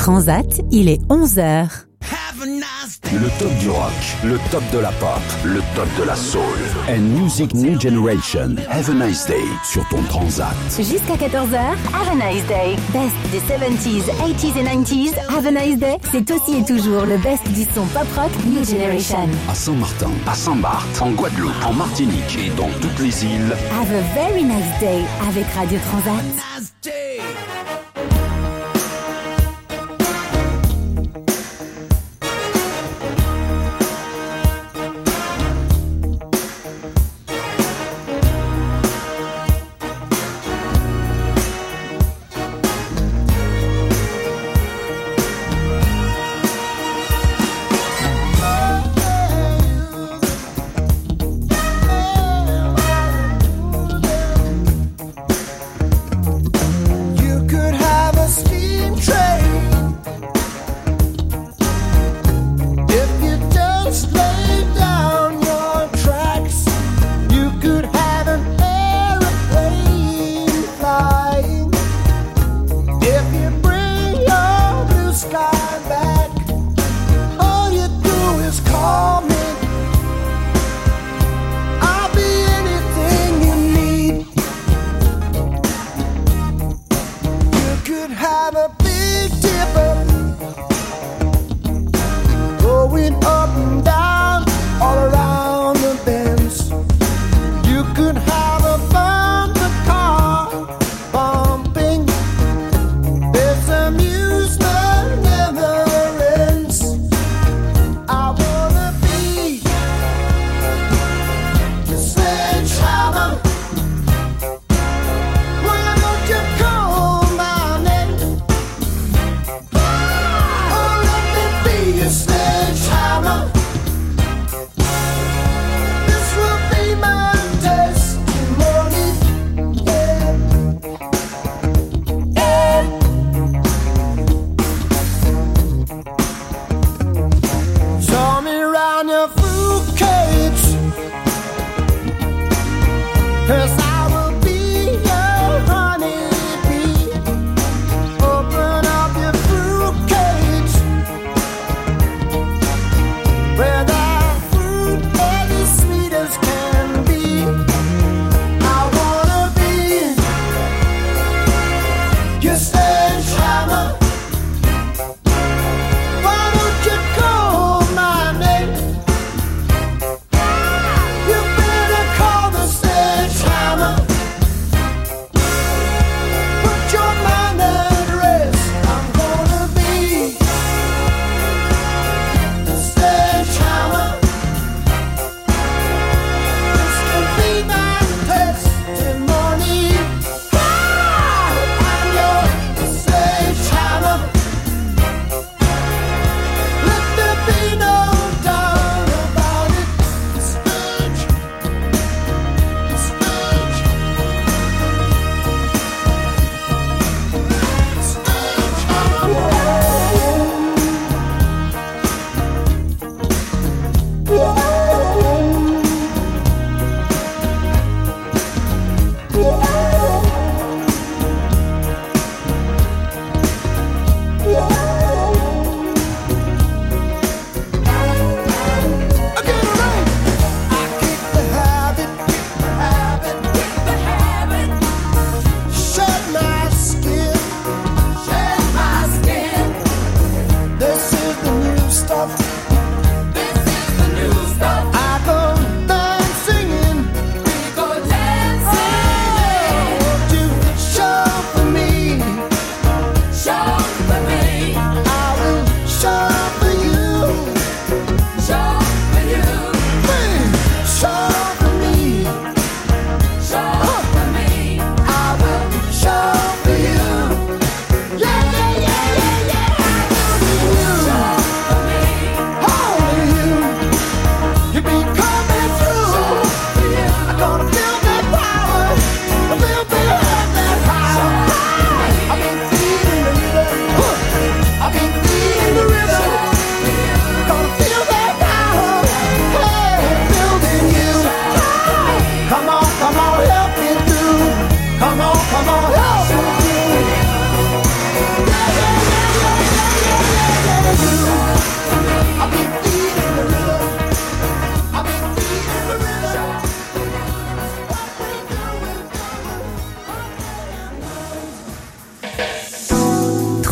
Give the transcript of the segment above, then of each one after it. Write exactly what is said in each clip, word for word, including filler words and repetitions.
Transat, il est onze heures. Le top du rock, le top de la pop, le top de la soul. And Music New Generation. Have a nice day sur ton Transat. Jusqu'à quatorze heures, Have a nice day. Best des seventies, eighties et nineties, Have a nice day. C'est aussi et toujours le best du son pop rock New Generation. À Saint-Martin, à Saint-Barth, en Guadeloupe, en Martinique et dans toutes les îles. Have a very nice day avec Radio Transat. Why don't you call my name?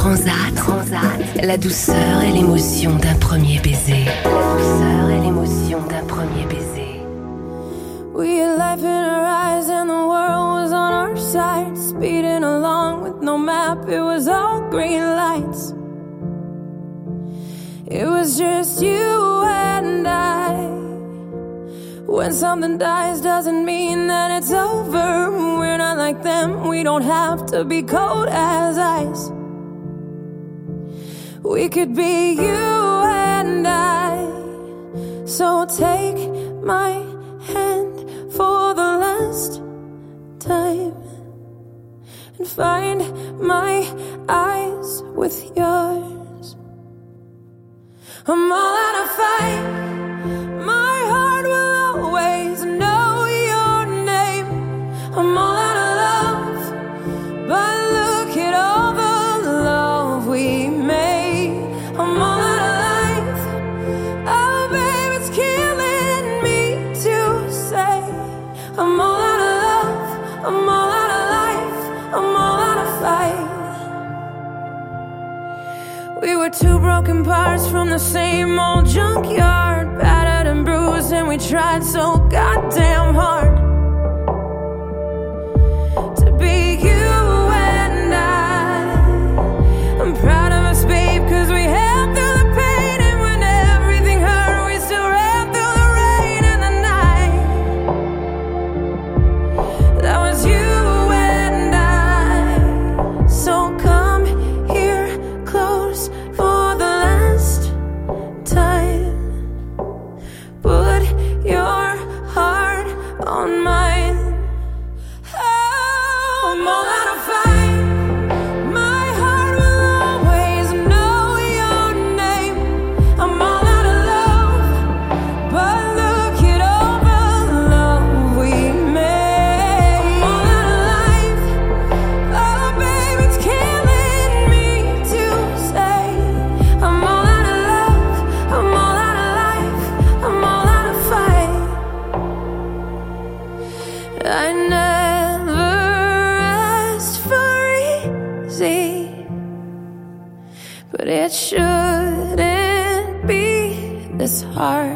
Transat, Transat, la douceur et l'émotion d'un premier baiser. La douceur et l'émotion d'un premier baiser. We had life in our eyes and the world was on our side. Speeding along with no map, it was all green lights. It was just you and I. When something dies doesn't mean that it's over. We're not like them, we don't have to be cold as ice. We could be you and I. So take my hand for the last time and find my eyes with yours. I'm all out of fight. My heart will always know your name. I'm all out of love, but look at all the love we made. I'm all out of life. Oh, babe, it's killing me to say. I'm all out of love. I'm all out of life. I'm all out of fight. We were two broken parts from the same old junkyard, battered and bruised, and we tried so goddamn hard to be you and I. I'm proud of us, babe, cause we held through the pain, and when everything hurt, we still ran through the rain and the night. That was you and I. So come here close for the last time. Put your heart on mine. Oh, I'm all out of fight. My heart will always know your name. I'm all out of love, but look at all the love we made. I'm all out of life. Oh, babe, it's killing me to say. I'm all out of love. I'm all out of life. I'm all out of fight. I never asked for easy, but it shouldn't be this hard.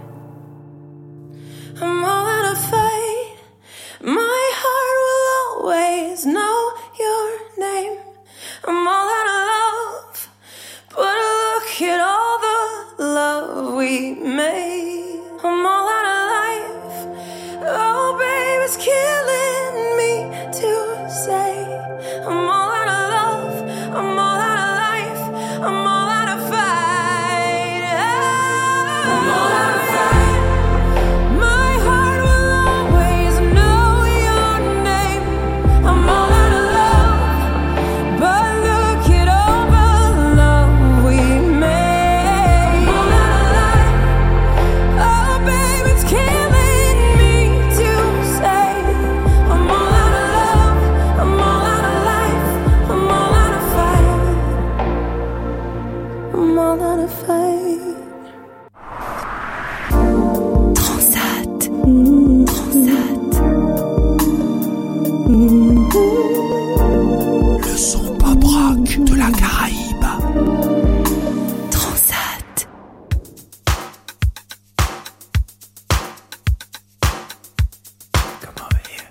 I'm all out of fight. My heart will always know your name. I'm all out of love, but look at all the love we made. I'm all out of life. Oh, babe, it's killing me to say. I'm all out of love. I'm all out of life. I'm all out of fight. I'm all out of fight. My heart will always know your name. I'm all out of love, but look at all the love we made. I'm all out of life. Oh, babe, it's killing me to say. I'm all out of love. I'm all out of life. I'm all out of fight. I'm all out of fight. Transat, Transat. Le son pop rock de la Caraïbe. Transat. Come over here.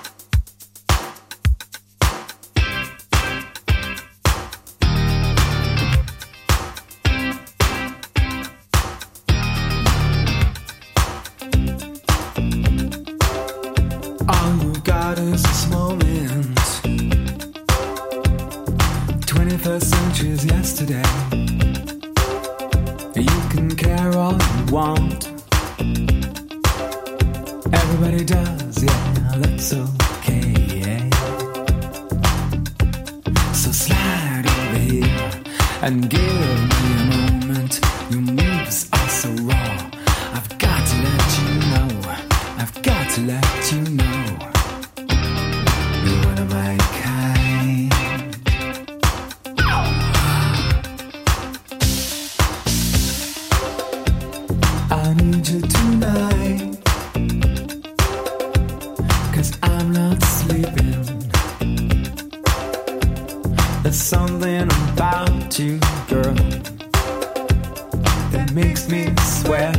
All you've got is this moment. twenty-first century's yesterday. You can care all you want. Everybody does, yeah, that's okay, yeah. So slide over here and give me a moment. Your moves are so raw. I've got to let you know. I've got to let you know. You're one of my kind. I need you tonight, 'cause I'm not sleeping. There's some something about you, girl, that makes me sweat.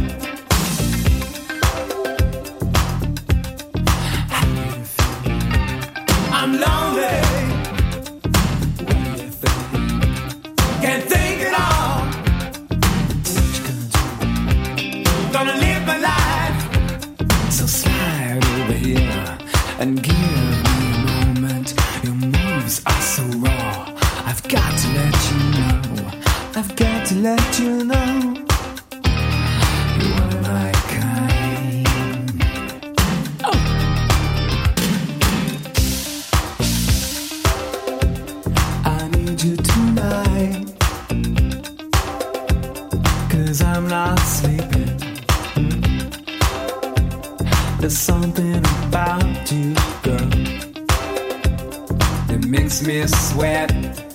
How do you feel? I'm lonely. What do you think? Can't think at all. What you gonna do? Gonna live my life. So slide over here and give me a moment. Your moves are so raw. I've got to let you know. I've got to let you know. You are my kind. Oh. I need you tonight, 'cause I'm not sleeping. There's something about you, girl, that makes me sweat.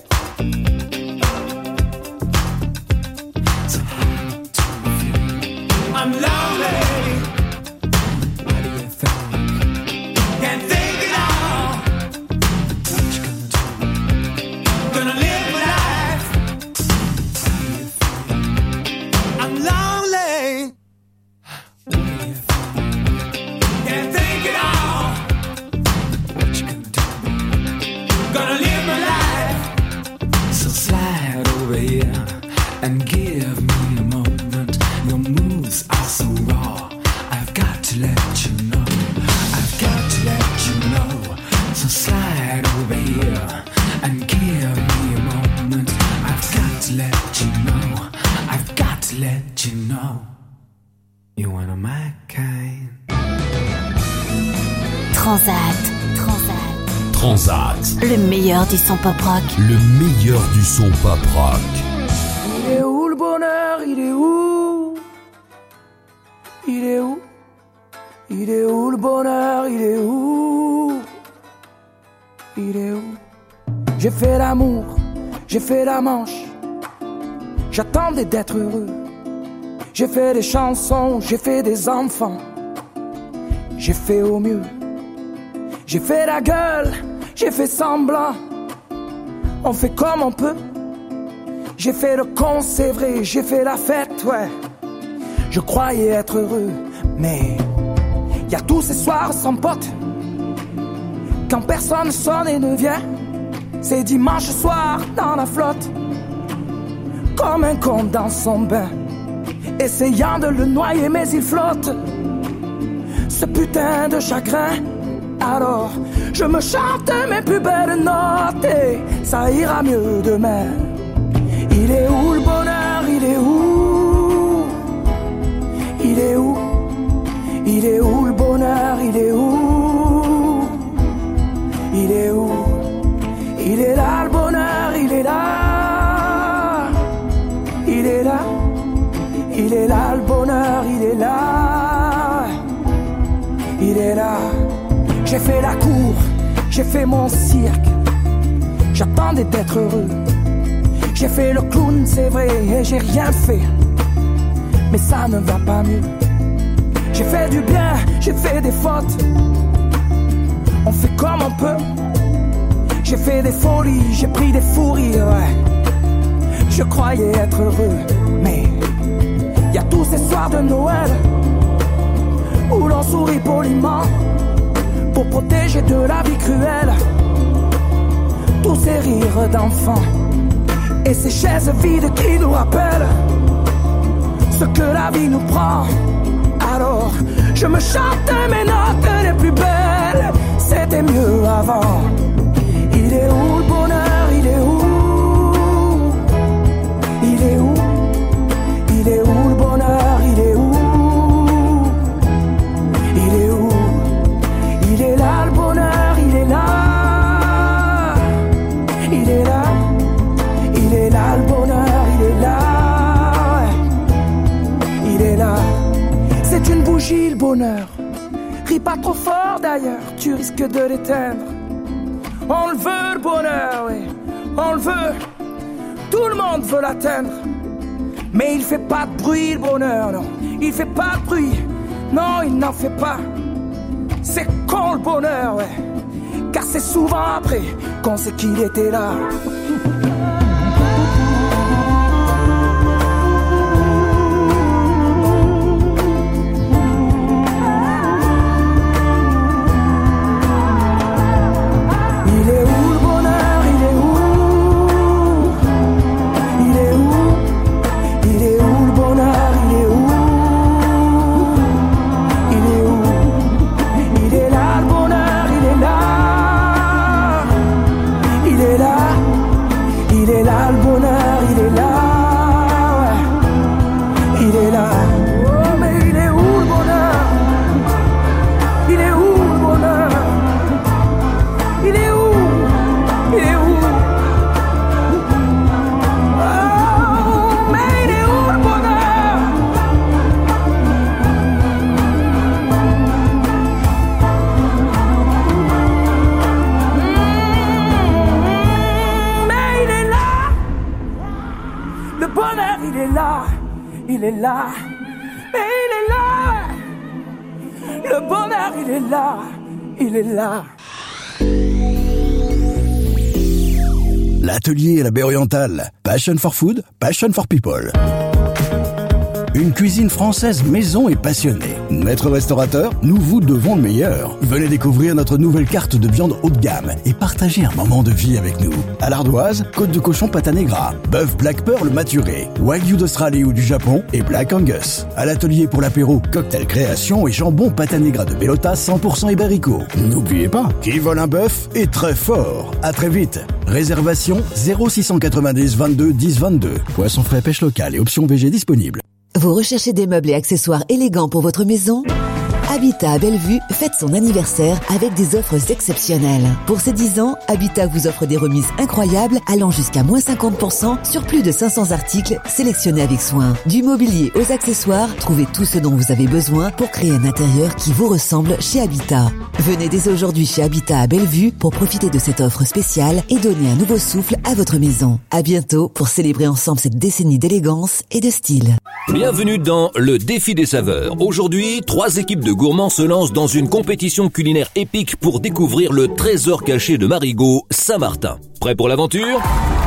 So how do you feel? I'm lonely. What do you think? Can't think it all. What you gonna do? Gonna live my life. How do you feel? I'm lonely. What do you think? Can't think it all. What you gonna do? Gonna live my life. So slide over here and give me a moment. Your moves are so raw. I've got to let you know. I've got to let you know. So slide over here and give me a moment. I've got to let you know. I've got to let you know. You're one of my kind. Transat. Transat. Transat, Le meilleur du son pop rock. le meilleur du son pop rock. Il est où le bonheur? Il est où? Il est où? Il est où le bonheur? Il est où? Il est où? J'ai fait l'amour, j'ai fait la manche. J'attendais d'être heureux. J'ai fait des chansons, j'ai fait des enfants. J'ai fait au mieux. J'ai fait la gueule, j'ai fait semblant. On fait comme on peut. J'ai fait le con, c'est vrai, j'ai fait la fête, ouais. Je croyais être heureux, mais y a tous ces soirs sans potes. Quand personne sonne et ne vient, c'est dimanche soir dans la flotte. Comme un con dans son bain, essayant de le noyer mais il flotte. Ce putain de chagrin. Alors, je me chante mes plus belles notes et ça ira mieux demain. Il est où le bonheur? Il est où? Il est où? Il est où le bonheur? Il est où? Il est où? Il est là le bonheur, il est là. Il est là. Il est là le bonheur, il est là. Il est là. J'ai fait la cour, j'ai fait mon cirque. J'attendais d'être heureux. J'ai fait le clown, c'est vrai, et j'ai rien fait. Mais ça ne va pas mieux. J'ai fait du bien, j'ai fait des fautes. On fait comme on peut. J'ai fait des folies, j'ai pris des fous rires, ouais. Je croyais être heureux, mais y a tous ces soirs de Noël où l'on sourit poliment pour protéger de la vie cruelle tous ces rires d'enfants et ces chaises vides qui nous rappellent ce que la vie nous prend. Alors je me chante mes notes les plus belles. C'était mieux avant. Il est où le bonheur? Il est où? Il est où? Il est où le bonheur? Il est où? Il est où? Il est là le bonheur, il est là. Il est là. Il est là le bonheur, il est là. Il est là. C'est une bougie le bonheur. Ris pas trop fort d'ailleurs, tu risques de l'éteindre. On le veut le bonheur, oui, on le veut. Tout le monde veut l'atteindre. Mais il fait pas de bruit le bonheur, non. Il fait pas de bruit, non, il n'en fait pas. C'est con le bonheur, ouais. Car c'est souvent après qu'on sait qu'il était là. le bonheur, il est là, ouais. Il est là. Oh, mais il est où le bonheur? Il est où le bonheur? Il est où? Il est où? Oh, mais il est où le bonheur? Mmh, mais il est là. Le bonheur, il est là. Il est là. Mais il est là. Le bonheur, il est là. Il est là. L'atelier à la baie orientale. Passion for food, passion for people. Une cuisine française maison et passionnée. Maître restaurateur, nous vous devons le meilleur. Venez découvrir notre nouvelle carte de viande haut de gamme et partagez un moment de vie avec nous. À l'ardoise, côte de cochon pata negra, bœuf Black Pearl maturé, wagyu d'Australie ou du Japon et Black Angus. À l'atelier pour l'apéro, cocktail création et jambon pata negra de Bellota cent pour cent ibérico. N'oubliez pas, qui vole un bœuf est très fort. À très vite. Réservation zéro six cent quatre-vingt-dix vingt-deux dix vingt-deux. Poisson frais, pêche locale et options V G disponibles. Vous recherchez des meubles et accessoires élégants pour votre maison ? Habitat à Bellevue fête son anniversaire avec des offres exceptionnelles. Pour ses dix ans, Habitat vous offre des remises incroyables allant jusqu'à moins cinquante pour cent sur plus de cinq cents articles sélectionnés avec soin. Du mobilier aux accessoires, trouvez tout ce dont vous avez besoin pour créer un intérieur qui vous ressemble chez Habitat. Venez dès aujourd'hui chez Habitat à Bellevue pour profiter de cette offre spéciale et donner un nouveau souffle à votre maison. À bientôt pour célébrer ensemble cette décennie d'élégance et de style. Bienvenue dans le défi des saveurs. Aujourd'hui, trois équipes de gourmands se lancent dans une compétition culinaire épique pour découvrir le trésor caché de Marigot, Saint-Martin. Prêt pour l'aventure ?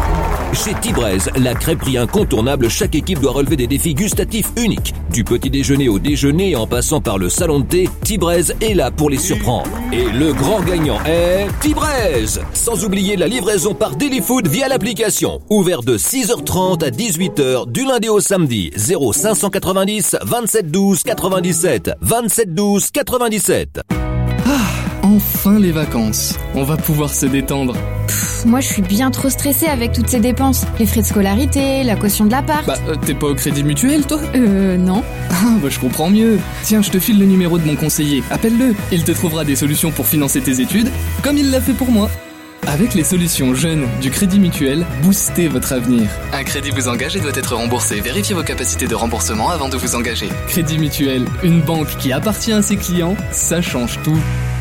Chez Tibraise, la crêperie incontournable, chaque équipe doit relever des défis gustatifs uniques. Du petit déjeuner au déjeuner en passant par le salon de thé, Tibraise est là pour les surprendre. Et le grand gagnant est Tibraise. Sans oublier la livraison par Delifood via l'application. Ouvert de six heures trente à dix-huit heures du lundi au samedi. zéro cinq cent quatre-vingt-dix vingt-sept douze quatre-vingt-dix-sept vingt-sept douze quatre-vingt-dix-sept. Ah, enfin les vacances. On va pouvoir se détendre. Pff, moi je suis bien trop stressée avec toutes ces dépenses. Les frais de scolarité, la caution de l'appart. Bah euh, t'es pas au crédit mutuel toi ? Euh non. Ah bah je comprends mieux. Tiens, je te file le numéro de mon conseiller. Appelle-le. Il te trouvera des solutions pour financer tes études, comme il l'a fait pour moi. Avec les solutions jeunes du Crédit Mutuel, boostez votre avenir. Un crédit vous engage et doit être remboursé. Vérifiez vos capacités de remboursement avant de vous engager. Crédit Mutuel, une banque qui appartient à ses clients, ça change tout.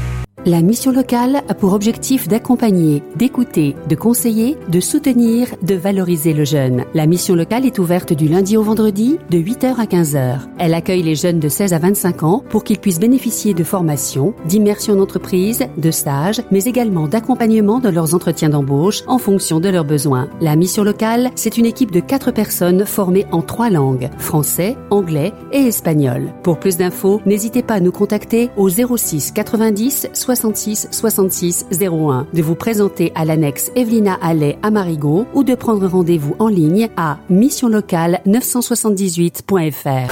La mission locale a pour objectif d'accompagner, d'écouter, de conseiller, de soutenir, de valoriser le jeune. La mission locale est ouverte du lundi au vendredi de huit heures à quinze heures. Elle accueille les jeunes de seize à vingt-cinq ans pour qu'ils puissent bénéficier de formations, d'immersion d'entreprise, de stages, mais également d'accompagnement dans leurs entretiens d'embauche en fonction de leurs besoins. La mission locale, c'est une équipe de quatre personnes formées en trois langues, français, anglais et espagnol. Pour plus d'infos, n'hésitez pas à nous contacter au zéro six quatre-vingt-dix soixante-six soixante-six zéro un, de vous présenter à l'annexe Evelina Allais à Marigot ou de prendre rendez-vous en ligne à mission locale neuf cent soixante-dix-huit point f r.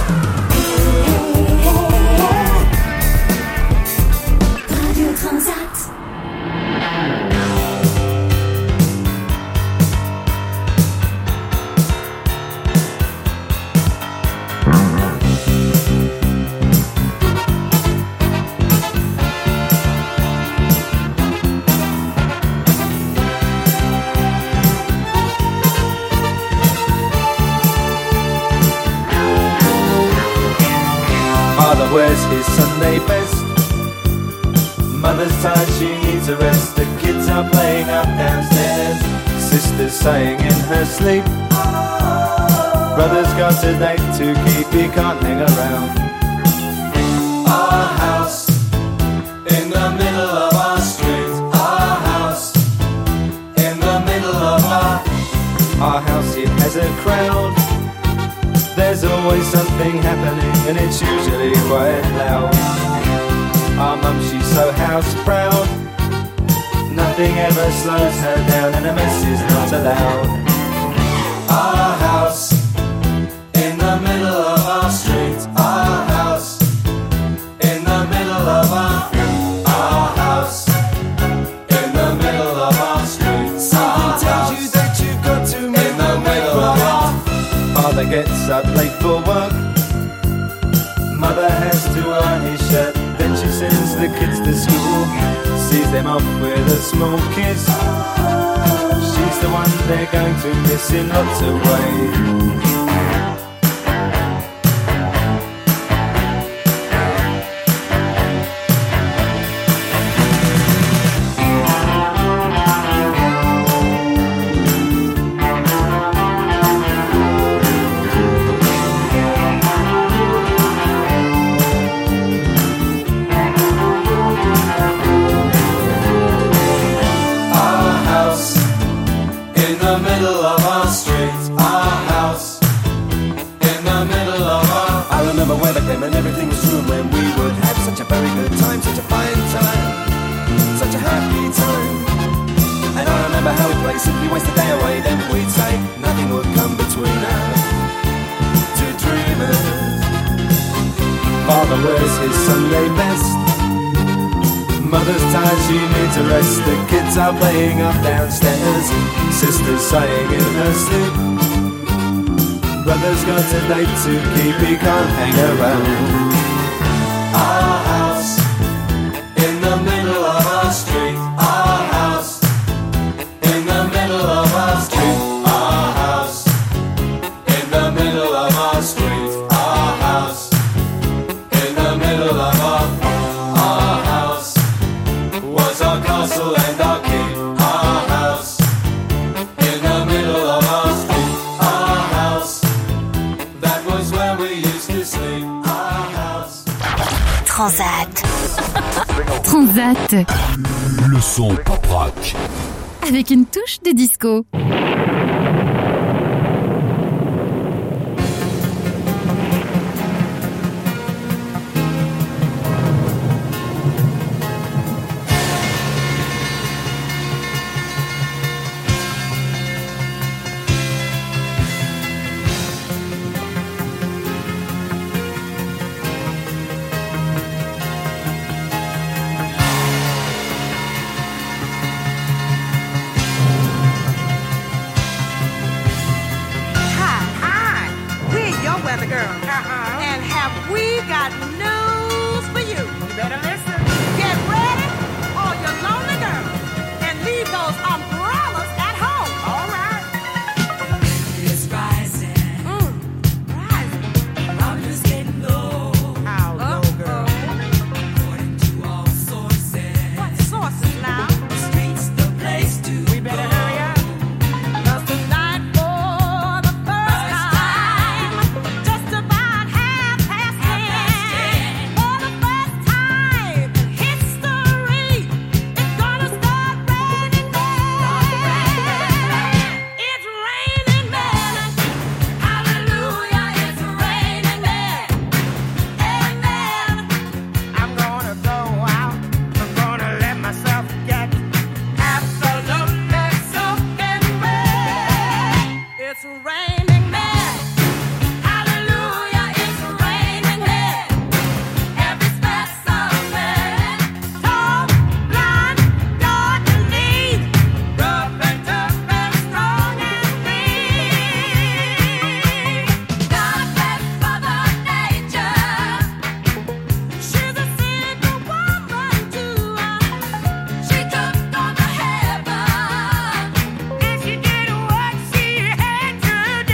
Father wears his Sunday best. Mother's tired, she needs a rest. The kids are playing up downstairs. Sister's sighing in her sleep. Brother's got a date to keep, he can't hang around. Our house in the middle of our street. Our house in the middle of our Our house, it has a crowd. There's always something happening and it's usually quite loud. Our mum, she's so house proud. Nothing ever slows her down and a mess is not allowed. Our house in the middle of our street. Our house in the middle of our Our house in the middle of our street. Something tells you that you've got to make up late for work. Mother has to iron his shirt, then she sends the kids to school, sees them off with a small kiss. She's the one they're going to miss in lots of ways. And everything was true when we would have such a very good time, such a fine time, such a happy time. And I remember how we'd play, simply waste the day away, then we'd say nothing would come between us, two dreamers. Father wears his Sunday best, mother's tired, she needs a rest. The kids are playing up downstairs, sister's sighing in her sleep. Brother's got a date to keep, he can't hang around. Our house in the middle of our street. Our house in the middle of our street. Our house in the middle of our street. Our house in the middle of our our house was our castle and our keep. Our house in the middle of our street. Our house, that was where we used to sleep. Our house. Transat. Transat. Le son pop rock. Avec une touche de disco. She did what she had to do.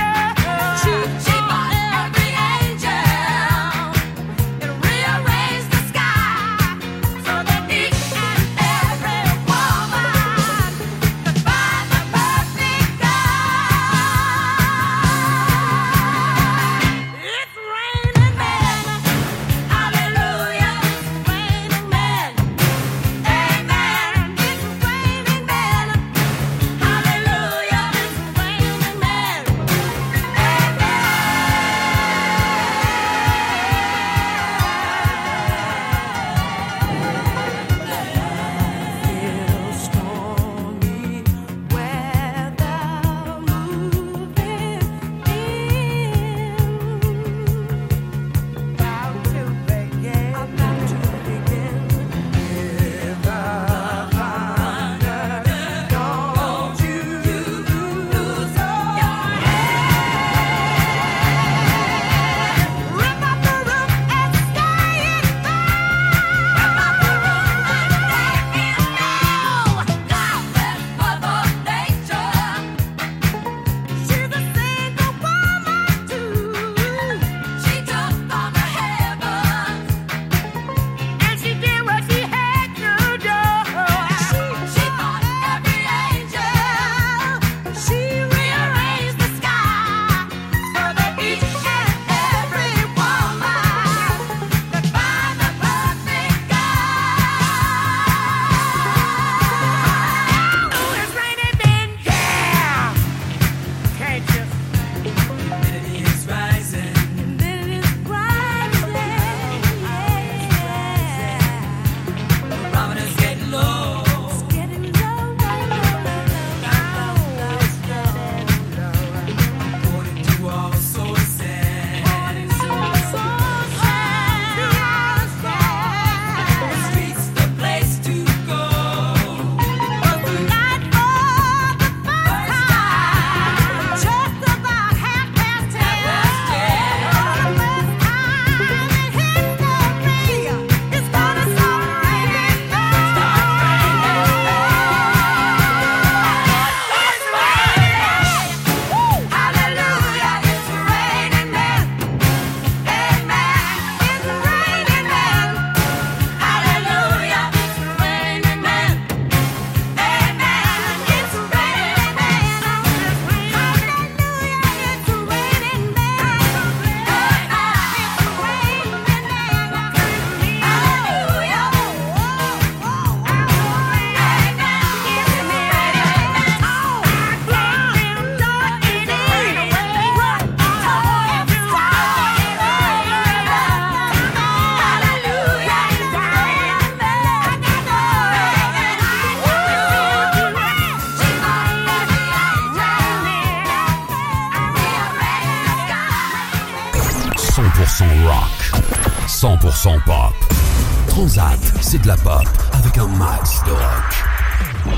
pour cent rock, cent pour cent pop. Transat, c'est de la pop avec un max de rock.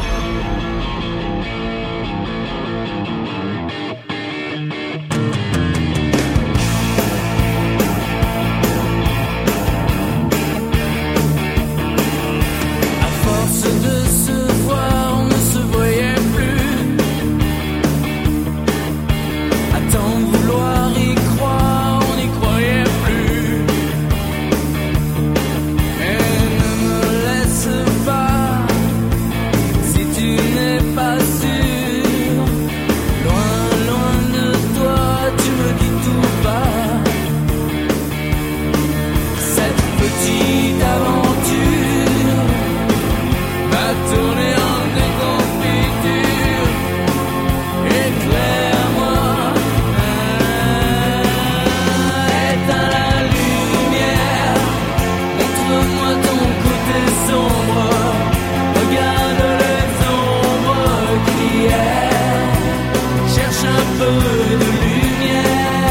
De se voir, on ne se voyait plus. À tant vouloir y croire, on n'y croyait plus. Et ne me laisse pas si tu n'es pas sûr. Loin, loin de toi, tu me dis tout bas. Cette petite aventure va tourner en déconfiture. Éclaire-moi, éteins la lumière, montre-moi ton côté sombre, regarde les ombres qui errent, cherche un peu de lumière.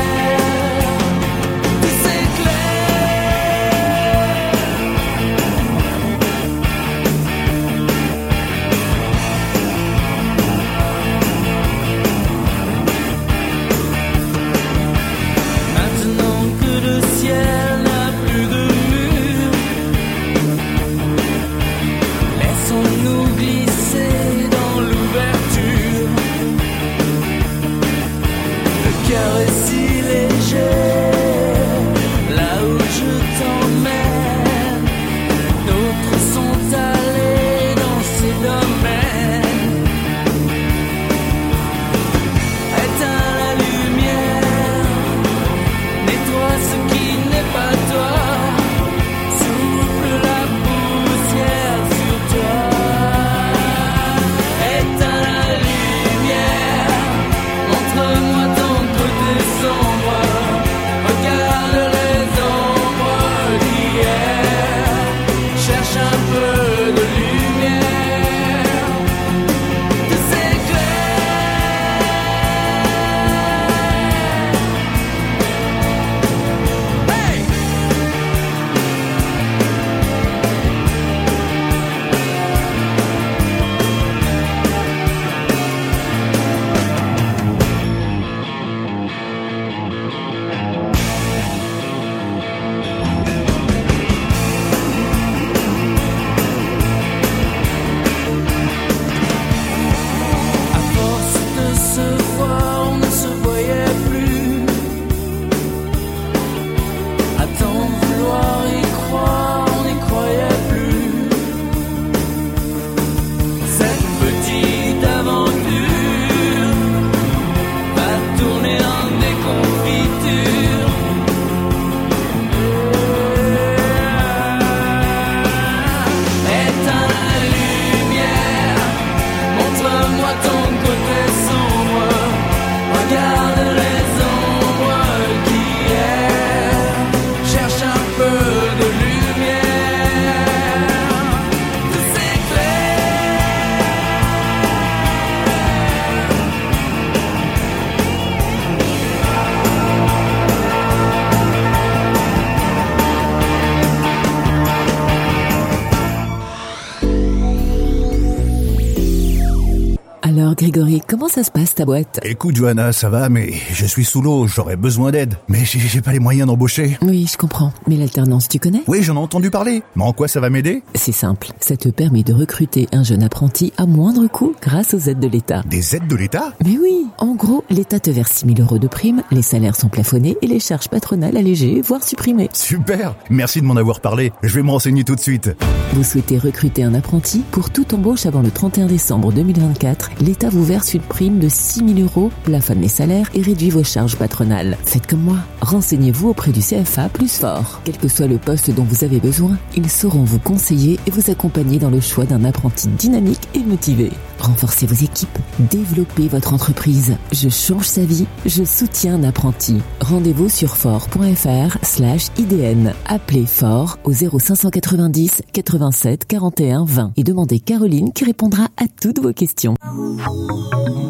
Alors Grégory, comment ça se passe ta boîte? Écoute Johanna, ça va, mais je suis sous l'eau, j'aurais besoin d'aide. Mais j'ai, j'ai pas les moyens d'embaucher. Oui, je comprends. Mais l'alternance, tu connais? Oui, j'en ai entendu parler. Mais en quoi ça va m'aider? C'est simple. Ça te permet de recruter un jeune apprenti à moindre coût grâce aux aides de l'État. Des aides de l'État? Mais oui. En gros, l'État te verse six mille euros de prime, les salaires sont plafonnés et les charges patronales allégées, voire supprimées. Super. Merci de m'en avoir parlé. Je vais me renseigner tout de suite. Vous souhaitez recruter un apprenti? Pour toute embauche avant le trente et un décembre deux mille vingt-quatre, l'État vous verse une prime de six mille euros, plafonne les salaires et réduit vos charges patronales. Faites comme moi. Renseignez-vous auprès du C F A plus fort. Quel que soit le poste dont vous avez besoin, ils sauront vous conseiller et vous accompagner dans le choix d'un apprenti dynamique et motivé. Renforcez vos équipes, développez votre entreprise. Je change sa vie, je soutiens un apprenti. Rendez-vous sur fort.fr slash IDN. Appelez Fort au zéro cinq cent quatre-vingt-dix quatre-vingt-sept quarante et un vingt et demandez Caroline qui répondra à toutes vos questions. Une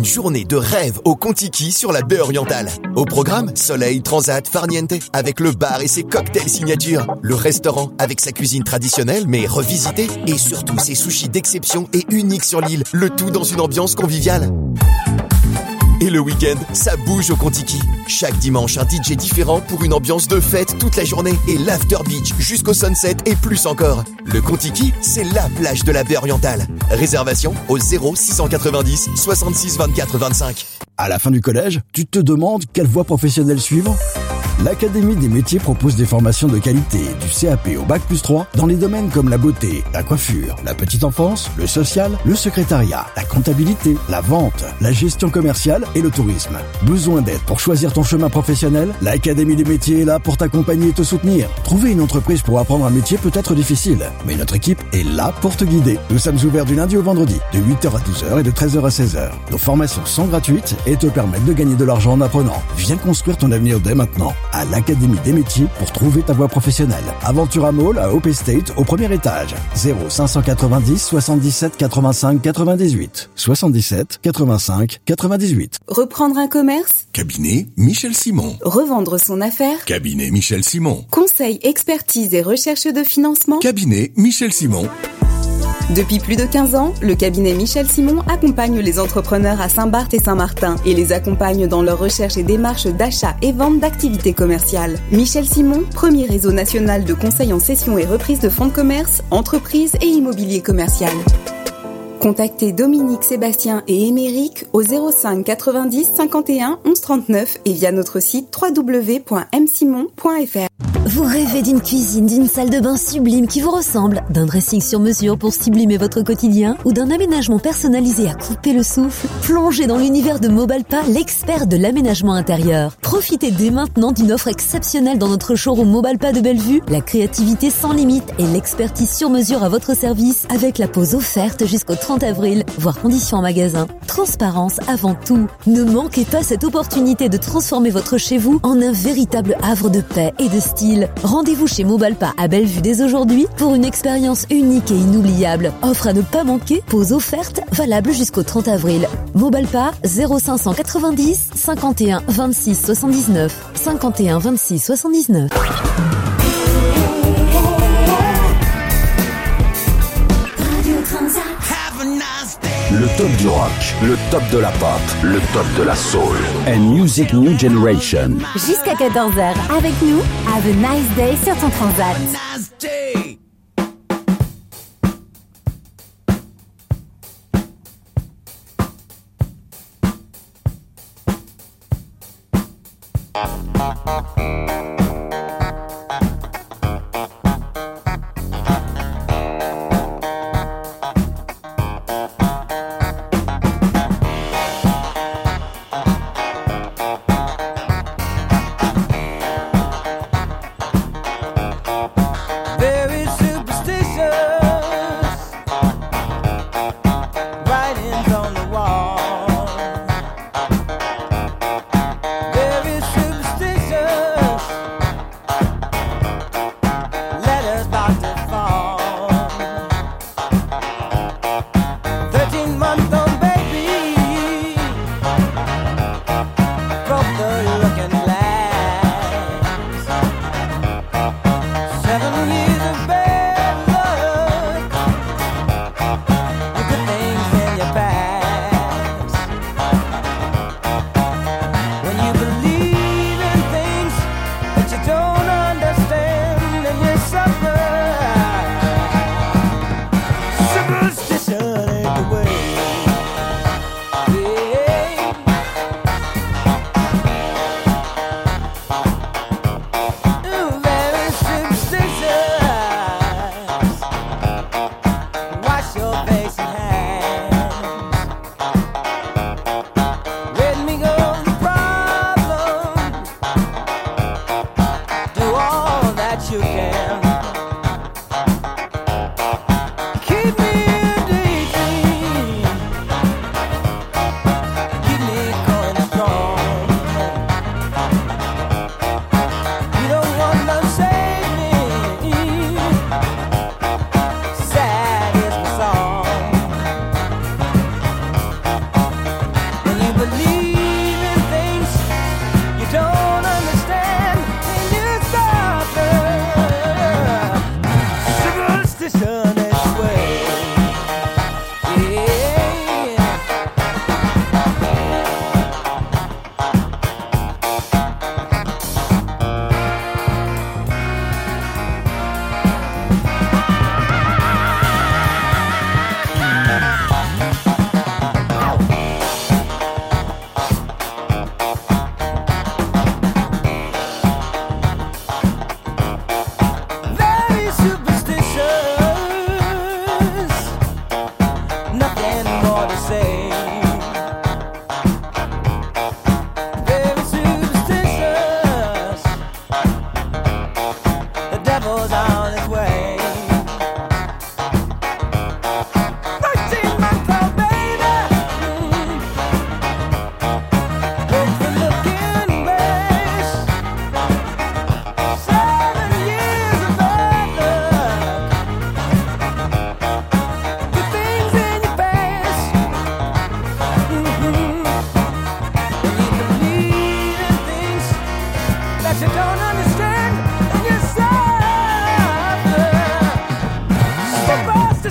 une journée de rêve au Contiki sur la baie orientale. Au programme, soleil, transat, farniente, avec le bar et ses cocktails signature, le restaurant avec sa cuisine traditionnelle mais revisitée, et surtout ses sushis d'exception et uniques sur l'île, le tout dans une ambiance conviviale. Et le week-end, ça bouge au Contiki. Chaque dimanche, un D J différent pour une ambiance de fête toute la journée et l'after beach jusqu'au sunset et plus encore. Le Contiki, c'est la plage de la baie orientale. Réservation au zéro six cent quatre-vingt-dix soixante-six vingt-quatre vingt-cinq. À la fin du collège, tu te demandes quelle voie professionnelle suivre ? L'Académie des métiers propose des formations de qualité du C A P au bac plus trois dans les domaines comme la beauté, la coiffure, la petite enfance, le social, le secrétariat, la comptabilité, la vente, la gestion commerciale et le tourisme. Besoin d'aide pour choisir ton chemin professionnel ? L'Académie des métiers est là pour t'accompagner et te soutenir. Trouver une entreprise pour apprendre un métier peut être difficile, mais notre équipe est là pour te guider. Nous sommes ouverts du lundi au vendredi, de huit heures à douze heures et de treize heures à seize heures. Nos formations sont gratuites et te permettent de gagner de l'argent en apprenant. Viens construire ton avenir dès maintenant à l'Académie des métiers pour trouver ta voie professionnelle. Aventura Mall à Hope Estate au premier étage. zéro cinq cent quatre-vingt-dix soixante-dix-sept quatre-vingt-cinq quatre-vingt-dix-huit. soixante-dix-sept quatre-vingt-cinq quatre-vingt-dix-huit. Reprendre un commerce ? Cabinet Michel Simon. Revendre son affaire ? Cabinet Michel Simon. Conseil, expertise et recherche de financement ? Cabinet Michel Simon. Depuis plus de quinze ans, le cabinet Michel Simon accompagne les entrepreneurs à Saint-Barth et Saint-Martin et les accompagne dans leur recherche et démarche d'achat et vente d'activités commerciales. Michel Simon, premier réseau national de conseil en cession et reprise de fonds de commerce, entreprises et immobilier commercial. Contactez Dominique, Sébastien et Émeric au zéro cinq quatre-vingt-dix cinquante et un onze trente-neuf et via notre site w w w point m simon point f r. Vous rêvez d'une cuisine, d'une salle de bain sublime qui vous ressemble, d'un dressing sur mesure pour sublimer votre quotidien ou d'un aménagement personnalisé à couper le souffle? Plongez dans l'univers de Mobalpa, l'expert de l'aménagement intérieur. Profitez dès maintenant d'une offre exceptionnelle dans notre showroom Mobalpa de Bellevue, la créativité sans limite et l'expertise sur mesure à votre service avec la pause offerte jusqu'au trente avril, voire conditions en magasin. Transparence avant tout. Ne manquez pas cette opportunité de transformer votre chez vous en un véritable havre de paix et de style. Rendez-vous chez Mobalpa à Bellevue dès aujourd'hui pour une expérience unique et inoubliable. Offre à ne pas manquer, pause offerte, valable jusqu'au trente avril. Mobalpa zéro cinq cent quatre-vingt-dix cinquante et un vingt-six soixante-dix-neuf cinquante et un vingt-six soixante-dix-neuf. Le top du rock, le top de la pop, le top de la soul. And Music New Generation. Jusqu'à quatorze heures, avec nous, have a nice day sur ton transat.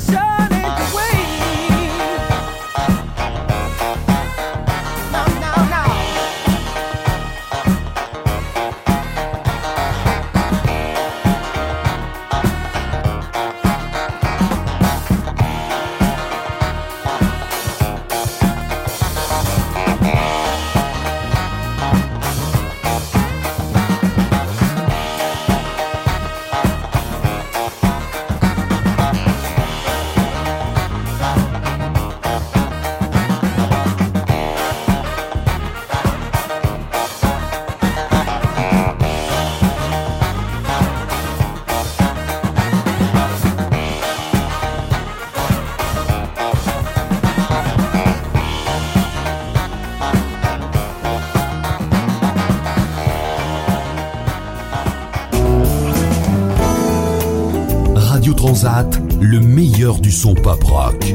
Depression ain't the way. No, no, no. Radio Transat, le meilleur du son pop rock.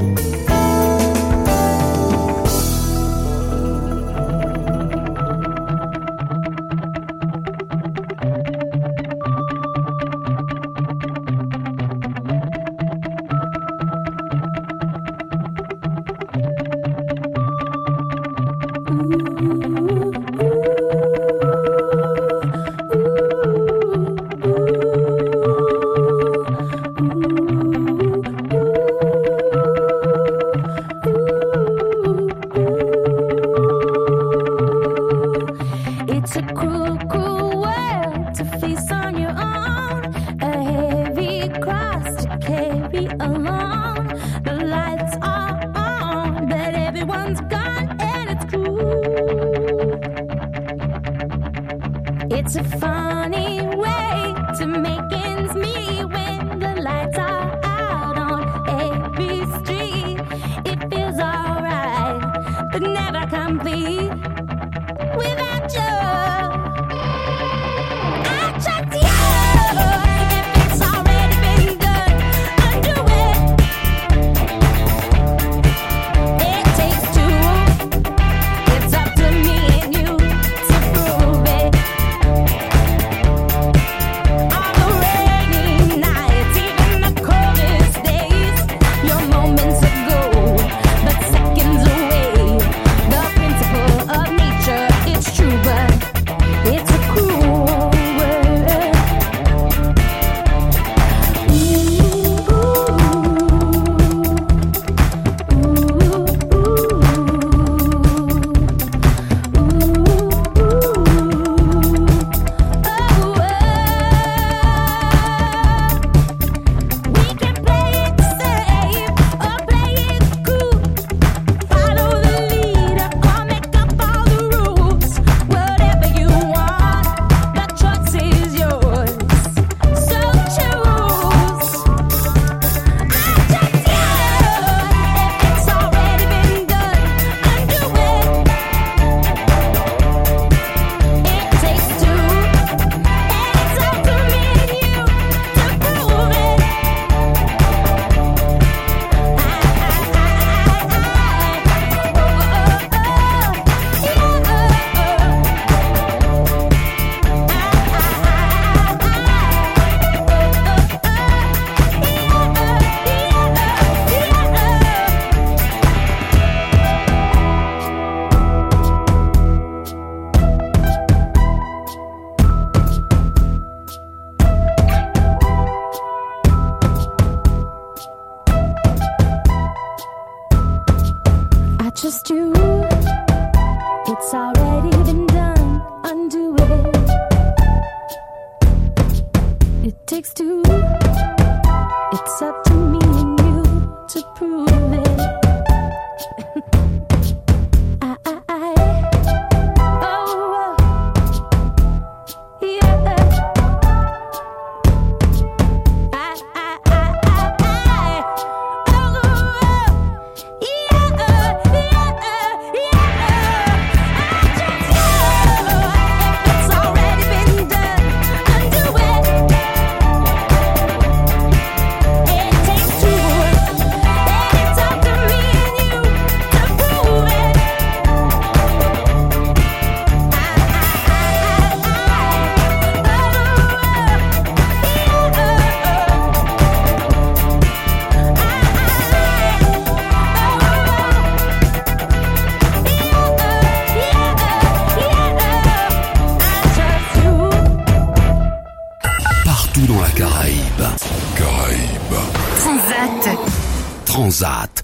It's a cruel, cruel world to face on your own. A heavy cross to carry along. The lights are on, but everyone's gone, and it's cruel. It's a funny way to make ends meet when the lights are out on every street. It feels alright, but never complete without you. I trust you. If it's already been done, undo it. It takes two. It's up to me and you to prove it. On the rainy nights, even the coldest days, your moments ago, but seconds away. The principle of nature, it's true, but it's a cruel world. We can play it safe or play it cool. Follow the leader or make up all the rules. Whatever you want, the choice is yours. So choose. I trust you. If it's already been done, undo it. It takes two, and it's up to me and you to prove it. I trust you. It's already been done. Undo it. It takes two. It's up to me and you to prove it. I, I, I. Oh, oh. Yeah. I, I, I, I, I. Oh, oh. Yeah, yeah, yeah. I trust you. If it's already been done, undo it. It takes two. Transat. Transat.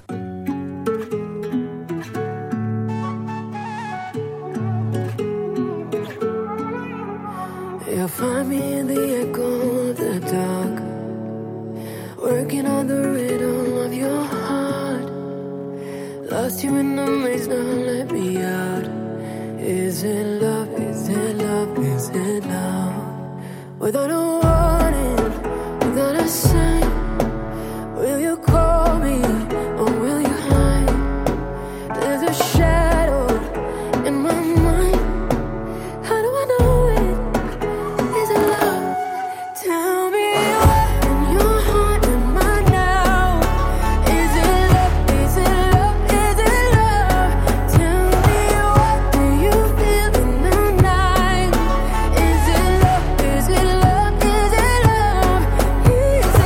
You'll find me in the echo of the dark, working on the rhythm of your heart. Lost you in the maze, now let me out. Is it love, is it love, is it love? Without a warning, without a sign, will you call me or will you hide? There's a shadow in my mind. How do I know it? Is it love? Tell me what in your heart am I now? Is it love? Is it love? Is it love? Tell me what do you feel in the night? Is it love? Is it love? Is it love? Is it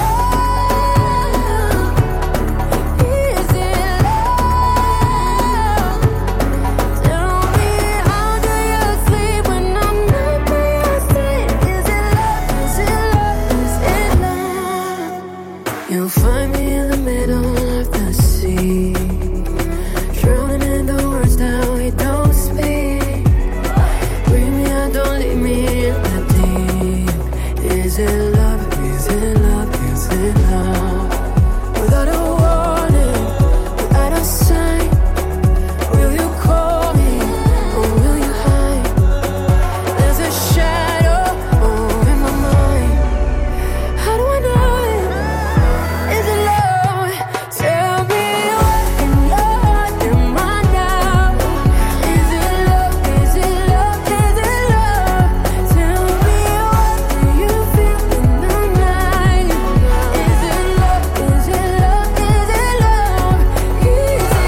love? Is it love? Tell me how do you sleep when I'm not by your side? Is it love? Is it love? Is it love? You'll find me in the middle of the sea, drowning in the words that we don't speak. Bring me out, don't leave me in the deep. Is it love? Is it love? Is it love? Without a warning, without a sign, will you call me or will you hide? There's a shadow oh, in my mind. How do I know it? Is it love? Tell me what in your heart am I now? Is it love? Is it love? Is it love? Tell me what do you feel in the night? Is it love? Is it love? Is it love? Is it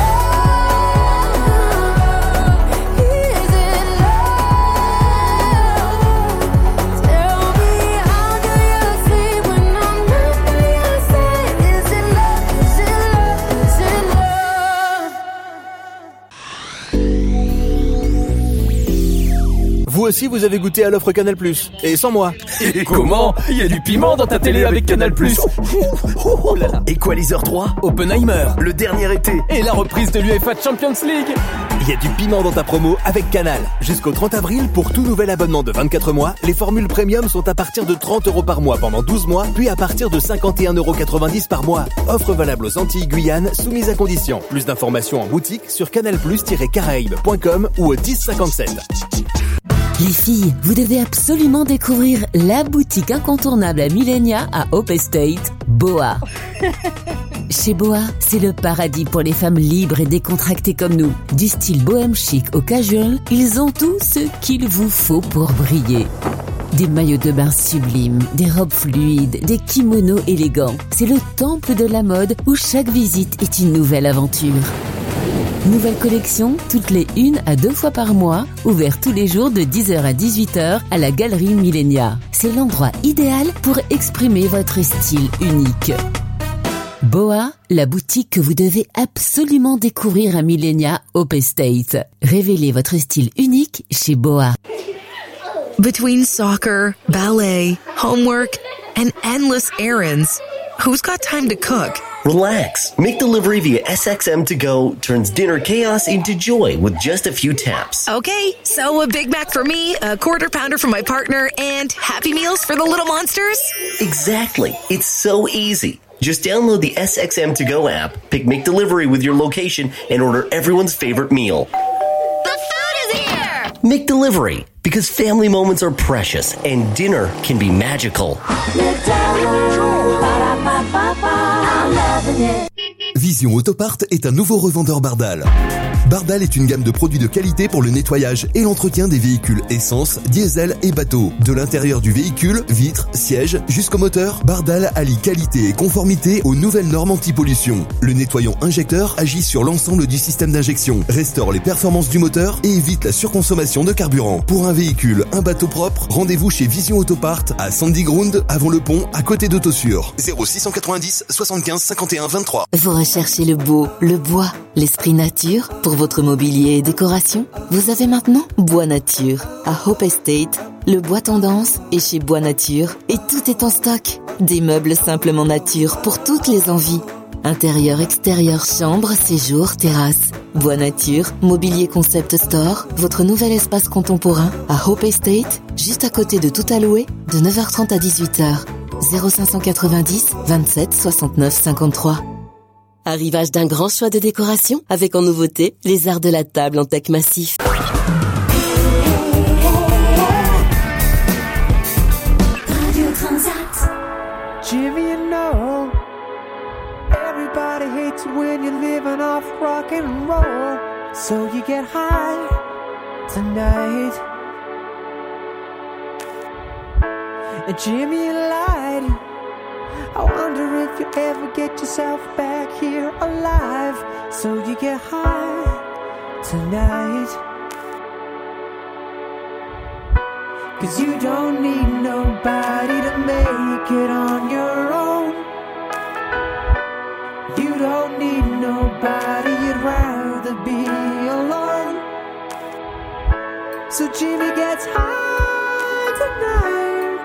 love? Is it love? Tell me how do you sleep when I'm not by your side? Is it love? Is it love? Is it love? Vous aussi, vous avez goûté à l'offre Canal+, et sans moi. Et comment? Il y a du piment dans ta télé avec Canal+. Oh là là. Equalizer trois, Oppenheimer, le dernier été, et la reprise de l'UEFA Champions League. Il y a du piment dans ta promo avec Canal. Jusqu'au trente avril, pour tout nouvel abonnement de vingt-quatre mois, les formules premium sont à partir de trente euros par mois pendant douze mois, puis à partir de cinquante et un euros quatre-vingt-dix par mois. Offre valable aux Antilles Guyane, soumise à condition. Plus d'informations en boutique sur canal plus tiret caraïbes point com ou au dix cinquante-sept. Les filles, vous devez absolument découvrir la boutique incontournable à Millenia à Hope Estate, Boa. Chez Boa, c'est le paradis pour les femmes libres et décontractées comme nous. Du style bohème chic au casual, ils ont tout ce qu'il vous faut pour briller. Des maillots de bain sublimes, des robes fluides, des kimonos élégants. C'est le temple de la mode où chaque visite est une nouvelle aventure. Nouvelle collection, toutes les une à deux fois par mois, ouvert tous les jours de dix heures à dix-huit heures à la Galerie Millenia. C'est l'endroit idéal pour exprimer votre style unique. Boa, la boutique que vous devez absolument découvrir à Millenia Hope Estate. Révélez votre style unique chez Boa. Between soccer, ballet, homework, and endless errands, who's got time to cook? Relax. Make delivery via S X M to go turns dinner chaos into joy with just a few taps. Okay, so a Big Mac for me, a quarter pounder for my partner, and Happy Meals for the little monsters? Exactly. It's so easy. Just download the S X M to go app, pick McDelivery with your location, and order everyone's favorite meal. The food is here! McDelivery, because family moments are precious and dinner can be magical. Vision Autopart est un nouveau revendeur Bardal. Bardal est une gamme de produits de qualité pour le nettoyage et l'entretien des véhicules essence, diesel et bateaux. De l'intérieur du véhicule, vitres, sièges, jusqu'au moteur, Bardal allie qualité et conformité aux nouvelles normes anti-pollution. Le nettoyant injecteur agit sur l'ensemble du système d'injection, restaure les performances du moteur et évite la surconsommation de carburant. Pour un véhicule, un bateau propre, rendez-vous chez Vision Autopart à Sandy Ground, avant le pont, à côté d'Autosur. zéro six cent quatre-vingt-dix soixante-quinze cinquante et un vingt-trois. Vous recherchez le beau, le bois, l'esprit nature pour votre mobilier et décoration? Vous avez maintenant Bois Nature à Hope Estate. Le bois tendance est chez Bois Nature et tout est en stock. Des meubles simplement nature pour toutes les envies. Intérieur, extérieur, chambre, séjour, terrasse. Bois Nature, Mobilier Concept Store, votre nouvel espace contemporain à Hope Estate, juste à côté de Tout à louer, de neuf heures trente à dix-huit heures. zéro cinq cent quatre-vingt-dix, vingt-sept, soixante-neuf, cinquante-trois. Arrivage d'un grand choix de décoration avec en nouveauté les arts de la table en teck massif. Jimmy, you know, everybody hates you when you're living off rock and roll. So you get high tonight. And Jimmy, you lied. I wonder if you ever get yourself back here alive. So you get high tonight. 'Cause you don't need nobody to make it on your own. You don't need nobody, you'd rather be alone. So Jimmy gets high tonight.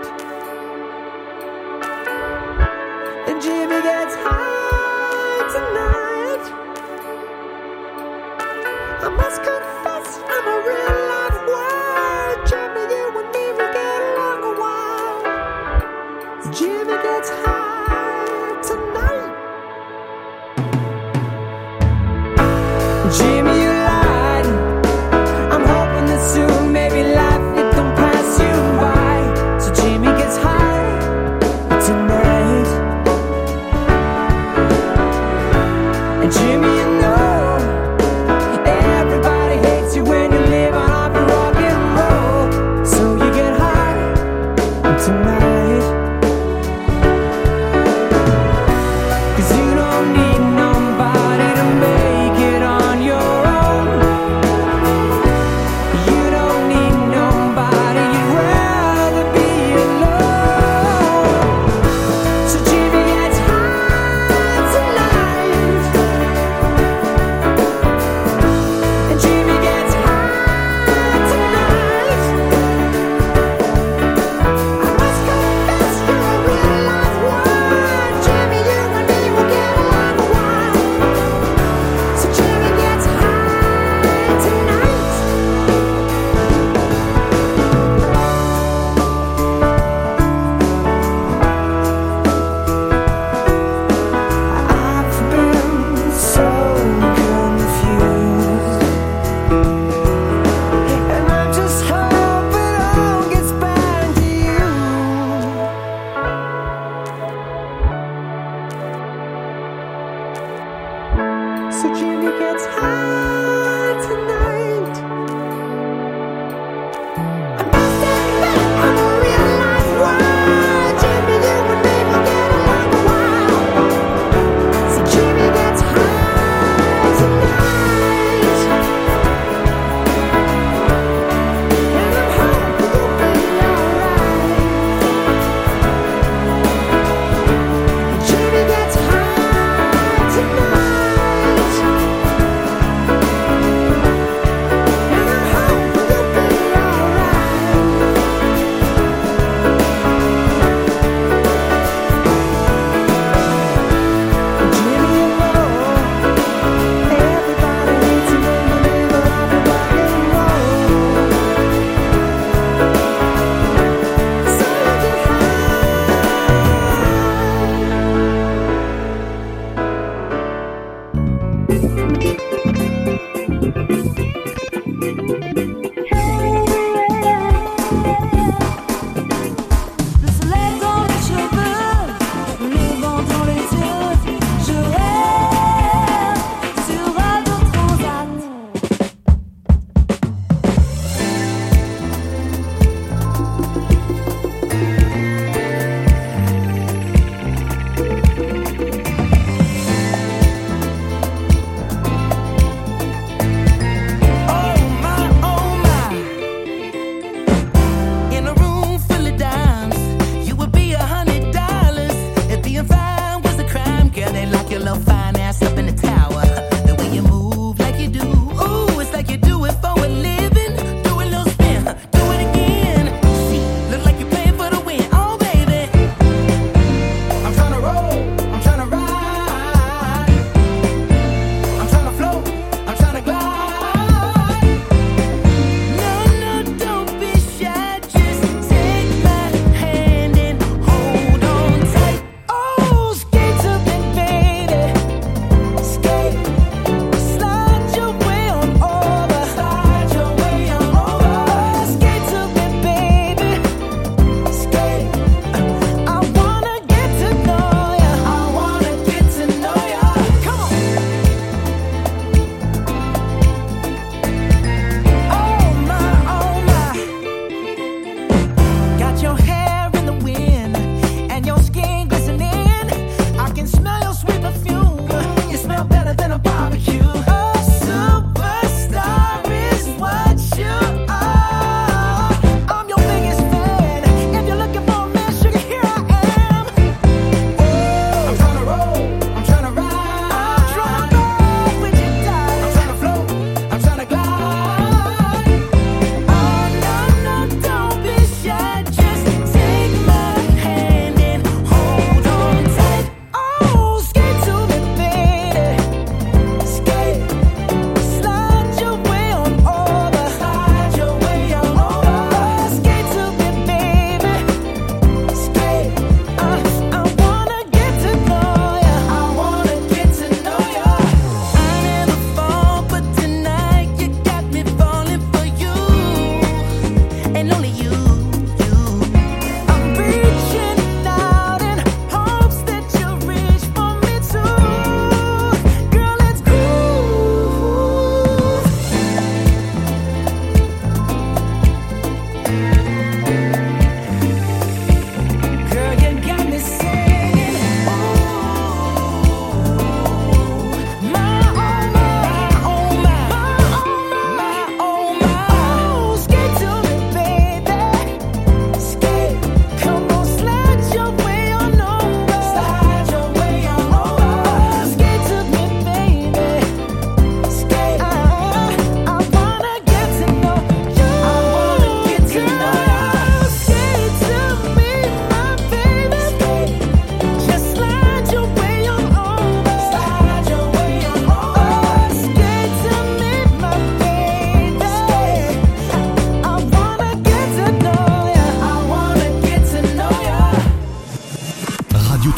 And Jimmy gets high tonight. I must confess, I'm a real life wild. Jimmy, you and me, we get along a while. Jimmy gets high tonight. Jimmy, you lied. I'm hoping that soon, maybe life, it don't pass you by.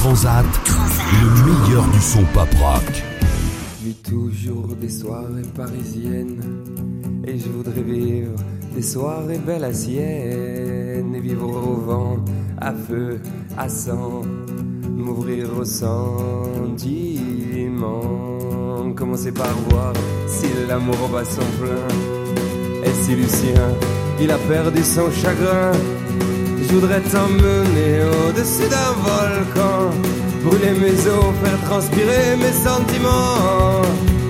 Transat, le meilleur du son pop rock. Je vis toujours des soirées parisiennes et je voudrais vivre des soirées belles à Sienne et vivre au vent, à feu, à sang, m'ouvrir au sentiment. Commencer par voir si l'amour bat son plein et si Lucien, il a perdu son chagrin. Je voudrais t'emmener au-dessus d'un volcan, brûler mes os, faire transpirer mes sentiments.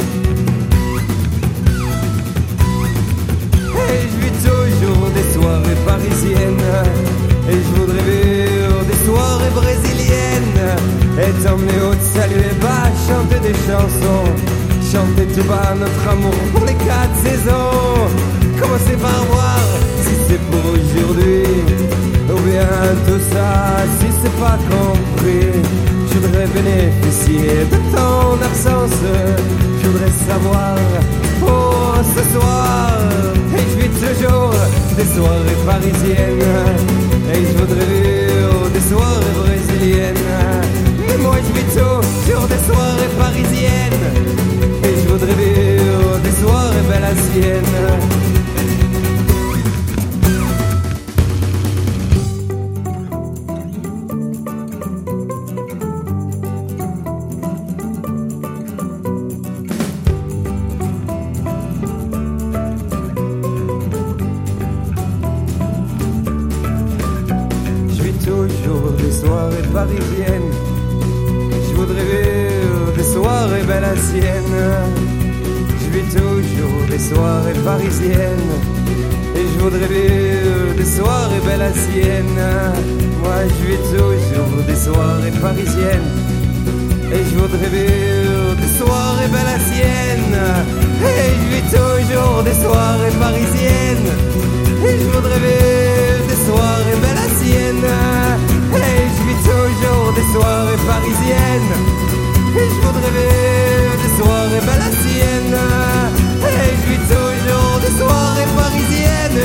Et je vis toujours des soirées parisiennes et je voudrais vivre des soirées brésiliennes et t'emmener au saluer bas, chanter des chansons, chanter tout bas notre amour pour les quatre saisons. Commencer par voir si c'est pour aujourd'hui ou bien tout ça si c'est pas compris. Je voudrais bénéficier de ton absence, je voudrais savoir pour ce soir. Et je vis toujours des soirées parisiennes et je voudrais vivre des soirées brésiliennes. Mais moi je vis toujours des soirées parisiennes et je voudrais vivre des soirées belles à Sienne. Parisienne, je voudrais vivre des soirées belles à Sienne. Je vis toujours des soirées parisiennes et je voudrais vivre des soirées belles à Sienne. Moi je vis toujours des soirées parisiennes et je voudrais vivre des soirées belles à Sienne. Et je vis toujours des soirées parisiennes